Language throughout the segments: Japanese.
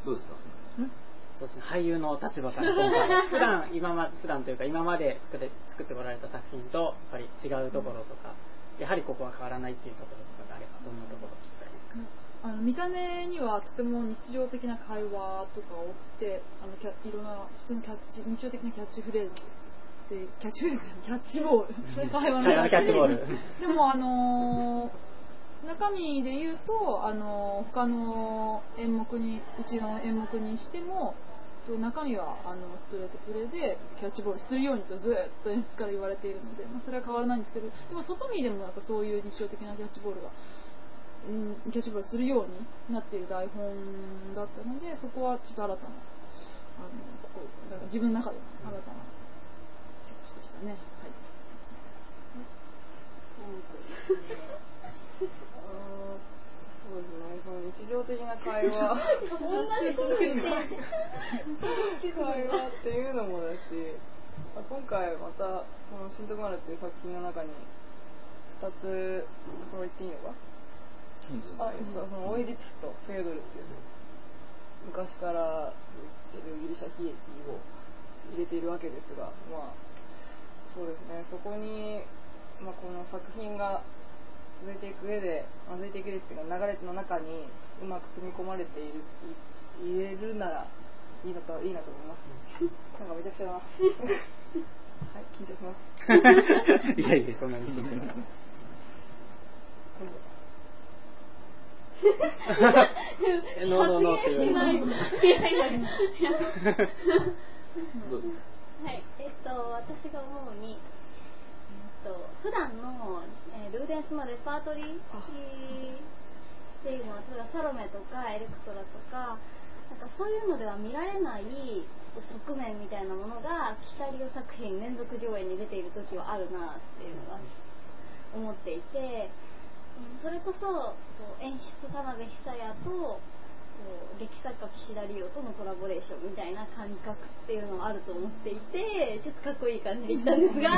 どうですか？ そうですね、俳優の立場から今回普段というか今まで作ってこられた作品とやっぱり違うところとか、やはりここは変わらないっていうところとかがあればどんなところ聞きたいですか？ 見た目にはとても日常的な会話とか多くて、いろんな普通の日常的なキャッチフレーズでキャッチボール会話のキャッチボールでも中身で言うと他の演目にうちの演目にしても中身はストレートプレーでキャッチボールするようにとずっと演出から言われているので、それは変わらないんですけど、でも外見でもそういう日常的なキャッチボールが、キャッチボールするようになっている台本だったので、そこはちょっと新たなだから自分の中での新たなキャッチでしたね。はい。 そうですね、その日常的な会話会話っていうのもだし、今回またこの新徳丸っていう作品の中に2つ、これ言っていいのか、そのオイディプスとフェードルっていう昔から言ってるギリシャ悲劇を入れているわけですが、そうですね、そこに、この作品が続いていく上でっていうか流れの中にうまく組み込まれている入れるならいいなと思います。なんかめちゃくちゃだなはい、緊張しますいやいや、そんなに緊張しないノーって言われた。はい、 私が思うに普段の、ルーデンスのレパートリーっていうのは、例えばサロメとかエレクトラとか、そういうのでは見られない側面みたいなものがキサリオ作品連続上映に出ている時はあるなっていうのが思っていて、それこそ演出田辺久也と劇作家岸田理央とのコラボレーションみたいな感覚っていうのはあると思っていて、ちょっとかっこいい感じで言ったんですが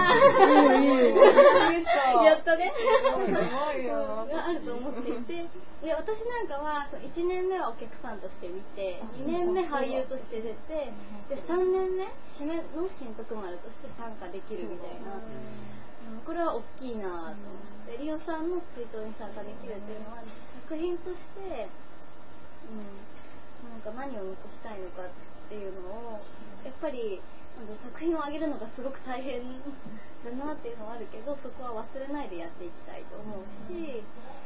やったねがあると思っていて、で私なんかは1年目はお客さんとして見て、2年目俳優として出て、で3年目締めの新徳丸として参加できるみたいな、これは大きいなと思って、リオさんの追悼に参加できるっていうのは作品として何を残したいのかっていうのをやっぱり作品を上げるのがすごく大変だなっていうのはあるけど、そこは忘れないでやっていきたいと思うし、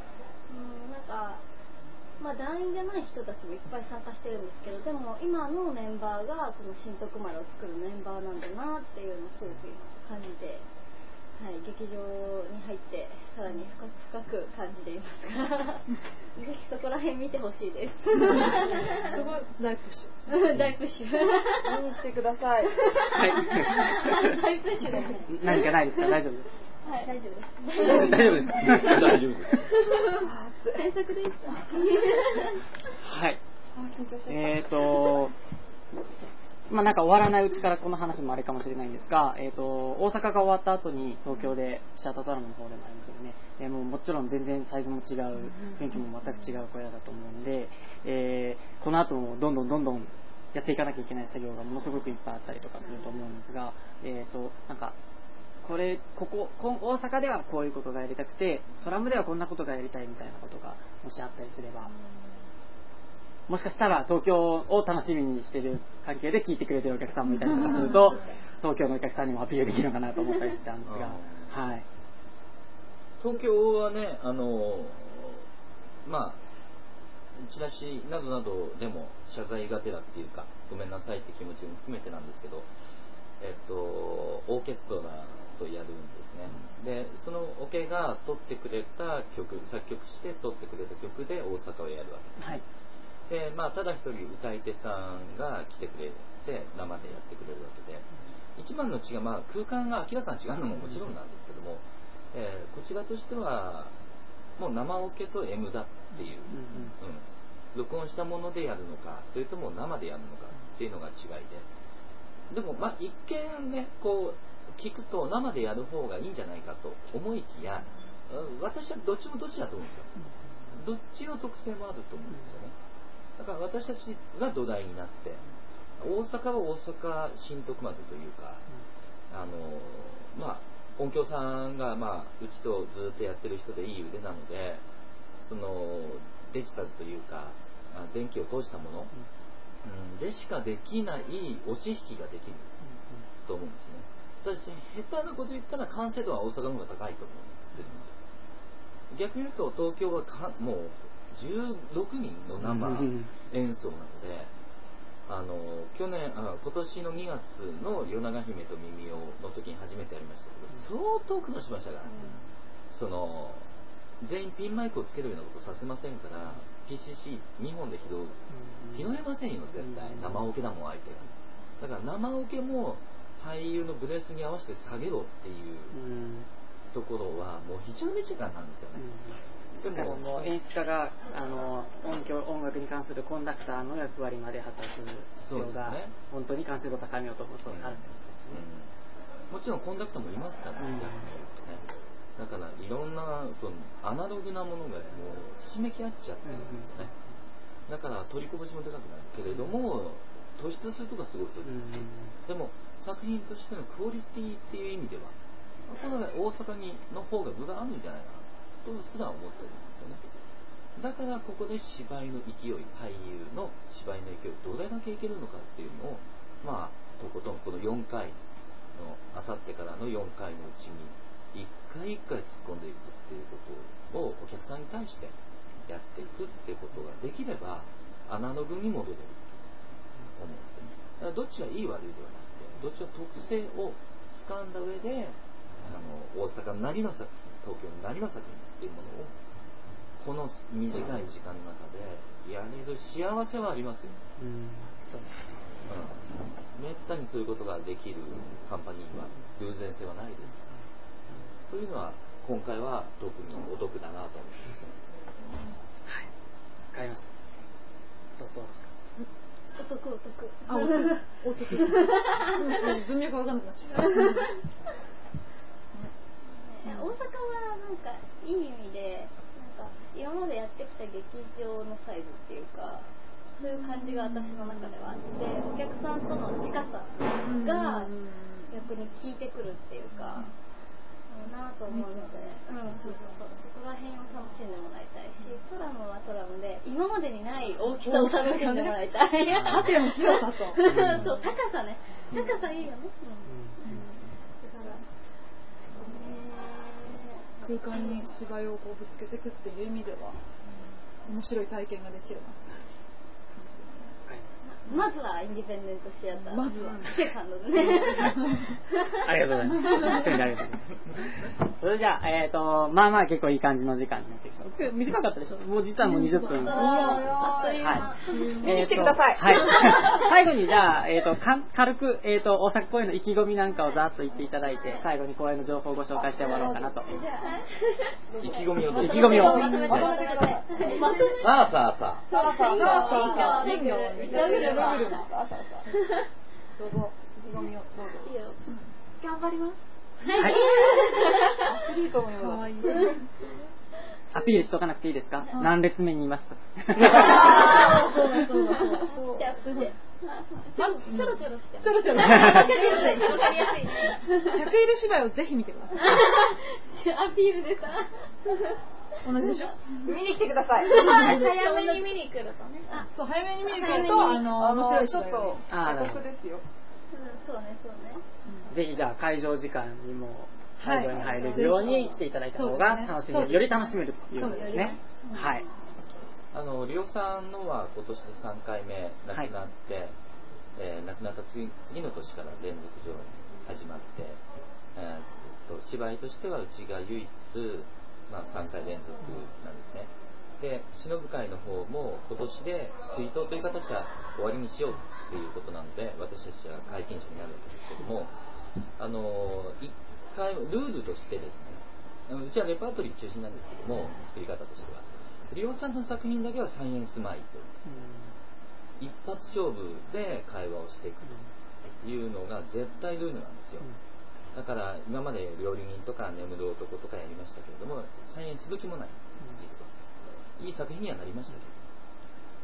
団員じゃない人たちもいっぱい参加してるんですけど、でも今のメンバーがこの新徳丸を作るメンバーなんだなっていうのをすごく感じて、はい、劇場に入ってさらに深く感じていますがぜひそこら辺見てほしいです。そこ大プッシュ大プッシュ見に来てください。 はい大プッシュだね。 何かないですか？大丈夫です。 はい、大丈夫です。 大丈夫ですか？ 大丈夫です。 制作でした。 はい。終わらないうちからこの話もあれかもしれないんですが、大阪が終わった後に東京でシアタードラマの方でもありますよね。もちろん全然サイズも違う、雰囲気も全く違う小屋だと思うんで、この後もどんどんやっていかなきゃいけない作業がものすごくいっぱいあったりとかすると思うんですが、大阪ではこういうことがやりたくて、トラムではこんなことがやりたいみたいなことがもしあったりすれば、もしかしたら東京を楽しみにしている関係で聞いてくれてるお客さんもいたりとかすると東京のお客さんにもアピールできるのかなと思ったりしたんですが、はい、 東京はね、チラシなどなどでも謝罪がてらっていうか、ごめんなさいって気持ちも含めてなんですけど、オーケストラとやるんですね。でそのオケが取ってくれた曲、作曲して取ってくれた曲で大阪をやるわけです、はい。でただ一人歌い手さんが来てくれて生でやってくれるわけで、一番の違い、空間が明らかに違うのももちろんなんですけども、こちらとしてはもう生オケと M だっていう、録音したものでやるのか、それとも生でやるのかっていうのが違いで、でも一見ね、こう聞くと生でやる方がいいんじゃないかと思いきや、私はどっちもどっちだと思うんですよ。どっちの特性もあると思うんですよね。 だから私たちが土台になって、大阪は大阪新徳丸というか、音響さんが、うちとずっとやってる人でいい腕なので、そのデジタルというか電気を通したもの、でしかできない押し引きができると思うんですね。私下手なこと言ったら完成度は大阪の方が高いと思ってるんですよ。逆に言うと東京はもう16人の生演奏なので、今年の2月の夜長姫と耳をの時に初めてやりましたけど、相当苦労しましたから、その全員ピンマイクをつけるようなことさせませんから、 PCC2 本で拾えませんよ絶対。生オケだもん相手が。だから生オケも俳優のブレスに合わせて下げろっていうところはもう非常に時間なんですよね。 でももう演出家が音楽に関するコンダクターの役割まで果たす必要が、本当に完成度を高めようと思うとあるってことですね。 もちろんコンダクターもいますから、逆に言うとね。だからいろんなそのアナログなものがもうひしめき合っちゃってるんですよね。だから取りこぼしもでかくなるけれども、突出するとかすごい突出する。でも作品としてのクオリティっていう意味では、この大阪の方が分があるんじゃないかなとすら思ってるんですよね。だからここで芝居の勢い、俳優の芝居の勢いどれだけいけるのかっていうのを、とことんこの4回のあさってからの4回のうちに一回一回突っ込んでいくっていうことをお客さんに対してやっていくっていうことができれば、アナログに戻れると思うんですよね。だからどっちがいい悪いではなくて、どっちが特性を掴んだ上で大阪なりの作品、東京なりの作品っていうものをこの短い時間の中でやれる幸せはありますよ。 そうですね。 めったにそういうことができるカンパニーは偶然性はないです。というのは今回は特にお得だなと思います。 はい、わかりました。どうですか。 お得。文脈わかんなくなっちゃった。 大阪はなんかいい意味で今までやってきた劇場のサイズっていうか、そういう感じが私の中ではあって、お客さんとの近さが逆に効いてくるっていうかなと思うので、そこら辺を楽しんでもらいたいし、トラムはトラムで今までにない大きさを楽しんでもらいたい。 縦の広さとそう高さね、高さいいよね。だから空間に芝居をぶつけていくっていう意味では面白い体験ができるな。 まずはインディペンデントシアター、 まずはセカンドでね。 ありがとうございます。ありがとうございます。それじゃあ結構いい感じの時間になってきそう。短かったでしょ。もう実はもう20分。はい。 来てください。 はい。最後にじゃあ軽く大阪公演の意気込みなんかをざっと言っていただいて、最後に公演の情報をご紹介してもらおうかなと。 意気込みをどうぞ。 意気込みを。 さあ。 どうぞ、意気込みをどうぞ。 頑張ります。 はい。 アスリートのような。 アピールしとかなくていいですか？何列目にいますと。 そうだ。ちょろちょろして。 ちょろちょろ。 わかりやすいね。 100入れ芝居をぜひ見てください。 アピールでさ。 同じでしょ。 見に来てください。 早めに見に来るとね。 そう、早めに見に来ると面白いちょっとお得ですよ。 そうね。 ぜひじゃあ会場時間にも会場に入れるように来ていただいた方がより楽しめるということですね。はい。 リオさんのは今年で3回目亡くなって、亡くなった次の年から連続上演始まって、芝居としてはうちが唯一3回連続なんですね。で、忍ぶ会の方も今年で追悼という形は終わりにしようということなので、私たちは皆勤賞になるわけですけども、一回ルールとしてですね、うちはレパートリー中心なんですけども、作り方としてはリオさんの作品だけはサイエンスマイク、一発勝負で会話をしていくというのが絶対ルールなんですよ。だから今まで料理人とか眠る男とかやりましたけれども、サイエンスする気もないんです、実は。いい作品にはなりましたけど、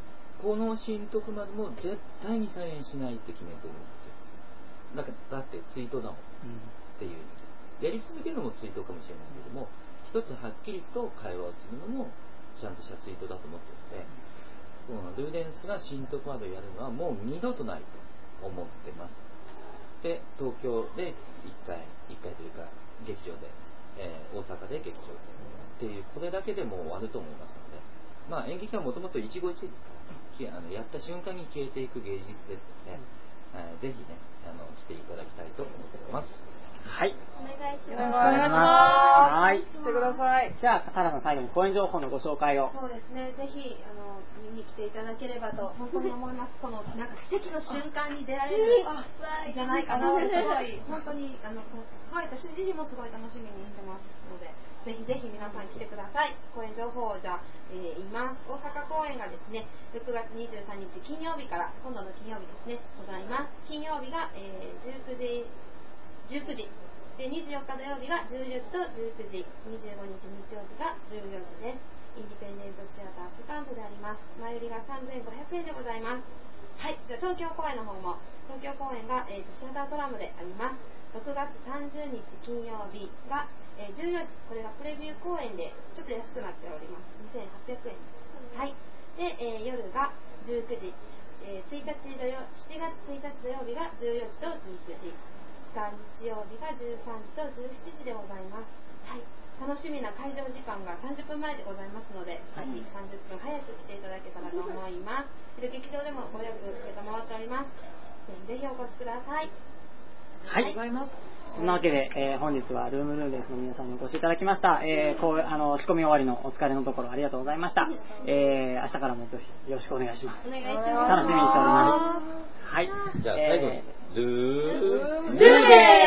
この新徳丸も絶対に再演しないって決めてるんですよ。だって追悼だもんっていう、やり続けるのも追悼かもしれないけども、一つはっきりと会話をするのもちゃんとした追悼だと思ってるので、このルーデンスが新徳丸をやるのはもう二度とないと思ってます。で、東京で1回というか劇場で、大阪で劇場でっていう、これだけでもう終わると思いますので、まあ、演劇はもともと一期一会ですから、やった瞬間に消えていく芸術ですので、ぜひね来ていただきたいと思っています。 はい、 お願いしおます。 願いします。はい、 来てください。 じゃあサラさん、最後に公演情報のご紹介を。 そうですね、ぜひ見に来ていただければと本当に思います。このなんか奇跡の瞬間に出られるじゃないかなって、すごい本当にすごい私自身もすごい楽しみにしてますので、ぜひぜひ皆さん来てください。公演情報をじゃあ、言います。大阪公演がですね、6月23日金曜日から今度の金曜日ですねございます。金曜日が、19時で、24日土曜日が14時と19時、25日日曜日が14時です。インディペンデントシアタースタンドであります。前売りが3500円でございます。はい、じゃあ東京公演の方も、東京公演が、シアタートラムであります。6月30日金曜日が、14時、これがプレビュー公演でちょっと安くなっております。2800円。はい。で、夜が19時、7月1日土曜日が14時と19時、日曜日が13時と17時でございます。はい。楽しみな会場時間が30分前でございますので、ぜひ30分早く来ていただけたらと思います。で、劇場でもご予約承っております。ぜひお越しください。 はい、そんなわけで、本日はルームルーレスの皆さんにお越しいただきました。仕込み終わりのお疲れのところありがとうございました。明日からもぜひよろしくお願いします。 お願いします。 楽しみにしております。はい。 じゃあ最後にルーデ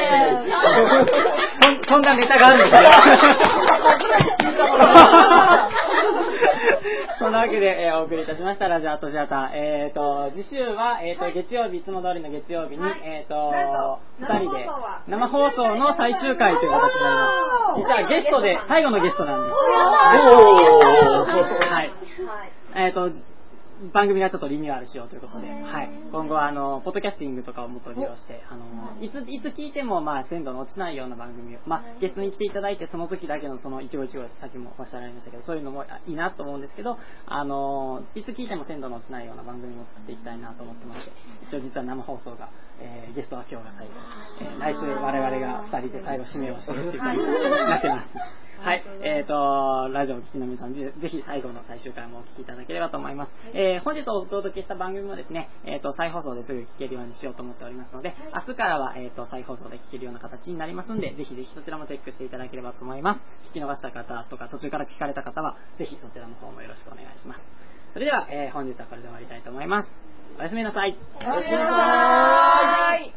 ーそんなネタがあるんですか？そんなわけで、お送りいたしましたラジオアートシアター。次週は、月曜日、いつも通りの月曜日に、2人で生放送の最終回という形になります。実はゲストで最後のゲストなんです。はい。番組がちょっとリニューアルしようということで、はい、今後はポッドキャスティングとかをもっと利用していつ聞いても鮮度の落ちないような番組を、ゲストに来ていただいてその時だけのその一期一会、さっきもおっしゃられましたけど、そういうのもいいなと思うんですけど、いつ聞いても鮮度の落ちないような番組を作っていきたいなと思ってまして、一応実は生放送が、ゲストは今日が最後、来週我々が2人で最後締めをしているっていう感じになってます。はい、ラジオをお聞きの皆さん、ぜひ最後の最終回もお聞きいただければと思います。本日お届けした番組もですね、再放送ですぐ聞けるようにしようと思っておりますので、明日からは、再放送で聞けるような形になりますので、ぜひぜひそちらもチェックしていただければと思います。聞き逃した方とか途中から聞かれた方は、ぜひそちらの方もよろしくお願いします。それでは、本日はこれで終わりたいと思います。おやすみなさい。 おやすみなさい。